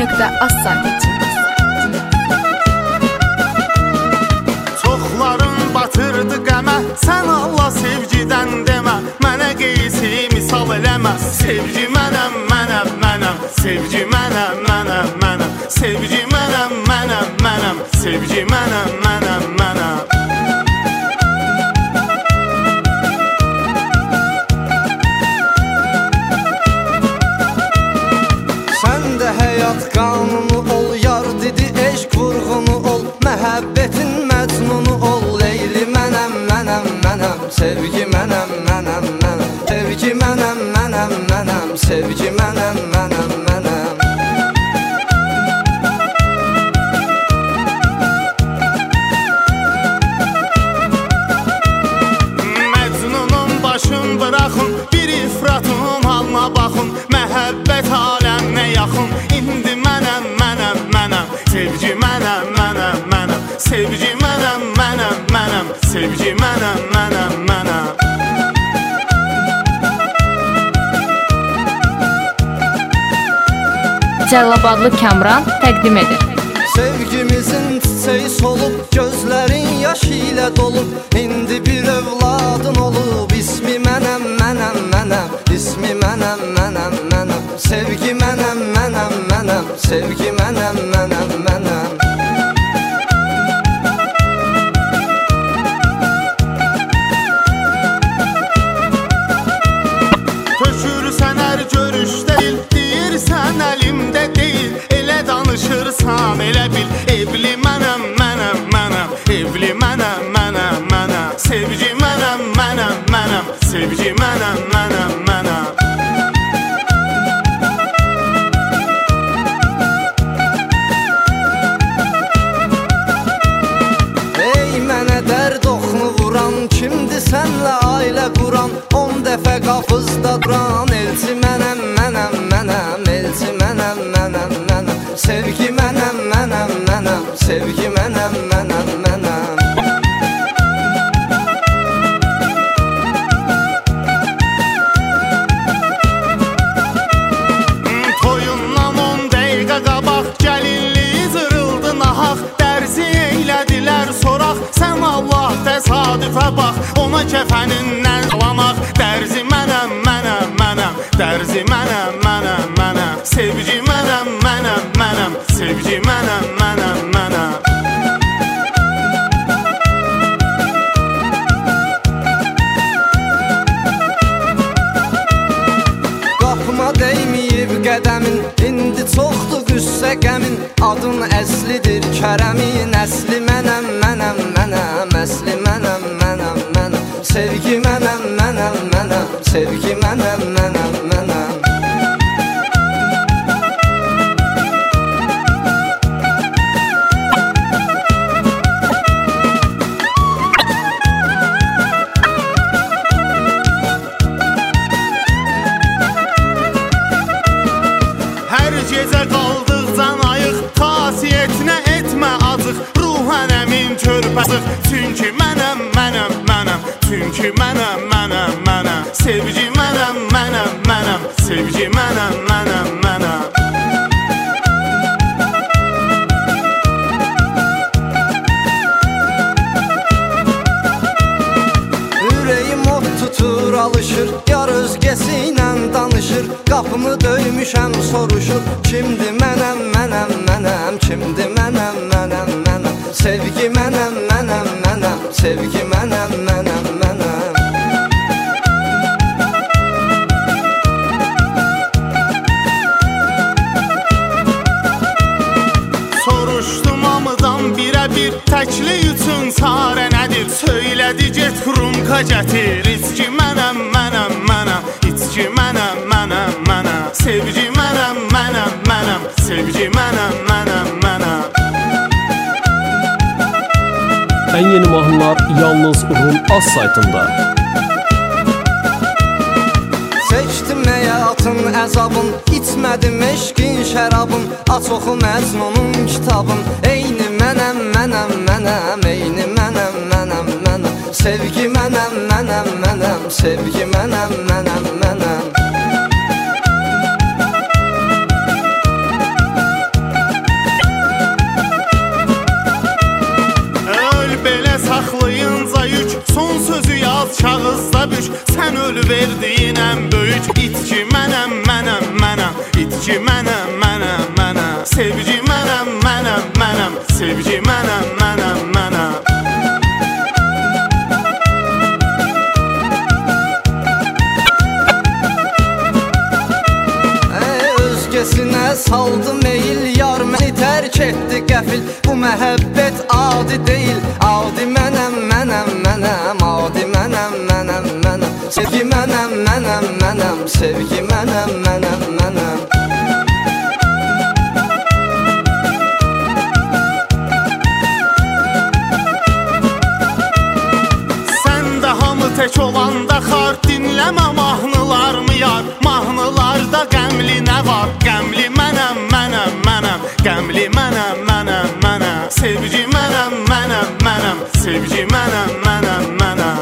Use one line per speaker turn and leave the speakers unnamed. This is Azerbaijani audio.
www.az.com.
Çoxların batırdı qəmə, sən Allah sevgidən demə. Mənə qeysi misal eləmə. Sevgi mənəm, mənəm, mənəm. Sevgi mənəm, mənəm, mənəm. Sevgi mənəm, mənəm, mənəm. Sevgi mənəm, mənəm, mənəm. Sən də həyat qanunu ol, yar dedi eşq vurğunu ol. Məhəbbətin məcnunu ol, Leyli mənəm, mənəm, mənəm. Sevgi mənəm, mənəm, mənəm. Sevgi mənəm, mənəm, mənəm. Sevgi mənəm, mənəm, mənəm. Məcnunun başın bıraxın, bir ifratın halına baxın. Məhəbbət aləminə yaxın. İndi mənəm, mənəm, mənəm. Sevgi mənəm, mənəm, mənəm. Sevgi mənəm, mənəm, mənəm. Sevgi mənəm, mənəm, mənəm.
Cəlilabadlı Kamran təqdim edir.
Sevgimizin çiçeği solub, gözlərin yaş ilə dolub. İndi bir övladın olub, ismi mənəm, mənəm, mənəm. İsmi mənəm, mənəm, mənəm. Sevgi mənəm, mənəm, mənəm. Sevgi mənəm, mənəm, mənəm. Tökürsən hər görüşdə dil, deyirsən əlimdə deyil. Elə danışırsan, elə bil. Evli mənəm, mənəm, mənəm. Evli mənəm, mənəm, mənəm. Sevgi mənəm, mənəm, mənəm. Sevgi mənəm, mənəm, mənəm. Ey mənə dərd oxunu vuran, kimdir sənlə ailə quran? 10 dəfə qafızda duran, elçi mənəm, mənəm, mənəm. Elçi mənəm, mənəm, mənəm. Sevgi mənəm, mənəm, mənəm. Sevgi mənəm, mənəm, mənəm. Toyundan 10 dəqiqə qabaq gəlinliyi zırıldı nahaq. Dərzi eylədilər soraq, sən Allah təsadüfə bax. Ona kəfənindən alamaq. Dərzi mənəm, mənəm, mənəm. Dərzi mənəm, mənəm, mənəm. Sevgi mənəm, mənəm, mənəm. Sevgi mənəm, mənəm, mənəm. Qapıma dəyməyib qədəmin, indi çoxdur qüssə qəmin. Adın əslidir Kərəmin, əsli mənəm, mənəm, mənəm. Əsli mənəm, mənəm, mənəm. Sevgi mənəm, mənəm, mənəm. Sevgi mənəm, mənəm, mənəm. Hər gecə qaldıqcan ayıq, xasiyyətinə etmə acıq. Ruhən əmin körpəsiq, çünki mənəm, mənəm, mənəm. Çünki mənəm, mənəm, mənəm. Sevgi mənəm, mənəm, mənəm. Sevgi mənəm, mənəm, mənəm. Ürəyim ot tutur, alışır. Yar özgəsi ilə danışır. Qapımı döymüşəm, soruşur. Kimdir mənəm, mənəm, mənəm. Kimdir mənəm, mənəm, mənəm. Sevgi mənəm, mənəm, mənəm. Sevgi mənəm, mənəm, mənəm. Soruşdum hamıdan birə-bir, təklik üçün çarə nədir? Söylədi get krumka gətir. İçki mənəm, mənəm, mənəm. İçki mənəm, mənəm, mənəm. Sevgi mənəm, mənəm, mənəm. Sevgi mənəm, mənəm, mənəm.
Ən yeni mahnılar yalnız Rum Az saytında.
Çəkdim həyatın əzabın, içmədim eşqin şərabın. Aç oxu Məcnunun kitabın. Eyni mənəm, mənəm, mənəm. Eyni mənəm, mənəm, mənəm. Sevgi mənəm, mənəm, mənəm. Sevgi mənəm, mənəm, mənəm. Sevgi mənəm, mənəm, mənəm. Sevgi mənəm, mənəm, mənəm. Sevgi mənəm, mənəm, mənəm.
Özgəsinə saldı meyil, yar məni tərk etdi qəfil. Bu məhəbbət adi deyil, adi mənəm, mənəm, mənəm. Adi mənəm, mənəm, mənəm. Sevgi mənəm, mənəm, mənəm. Sevgi mənəm, mənəm, mənəm.
Sən də hamı tək olanda xar, dinləmə mahnılarımı yar. Mahnılarda qəmli nə var? Qəmli mənəm, mənəm, mənəm. Qəmli mənəm, mənəm, mənəm. Sevgi mənəm, mənəm, mənəm. Sevgi mənəm, mənəm, mənəm.